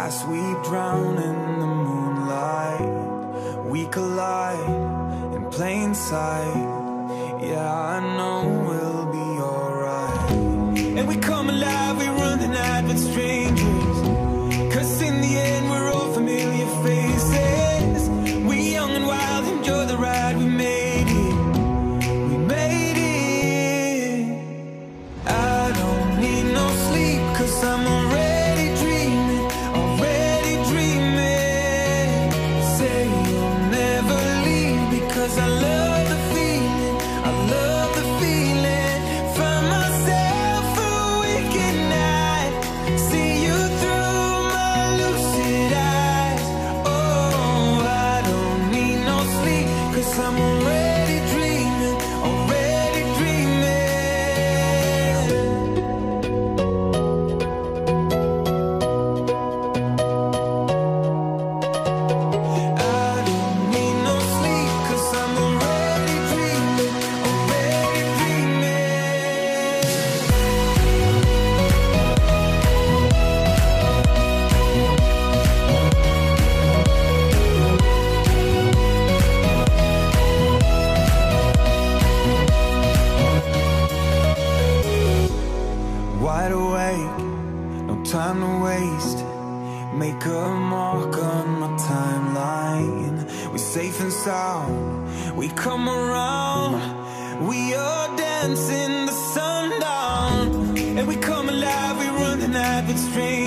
As we drown in the moonlight, we collide in plain sight. Yeah, I know we'll be alright. And we come alive, we run the night with strangers, 'cause in the end we're all familiar faces. We young and wild, enjoy the ride, we made it. We made it. I don't need no sleep, 'cause I'm already dreaming, already dreaming. Say you'll never leave, because I love the feeling, I love the feeling. Find myself awake at night, see you through my lucid eyes. Oh, I don't need no sleep, 'cause I'm already dreaming, already dreaming. I don't need no sleep, 'cause I'm already dreaming, already dreaming. Wide awake, no time to waste. Make a mark on my timeline. We're safe and sound, we come around. We are dancing the sundown. And we come alive, we run the night with strangers.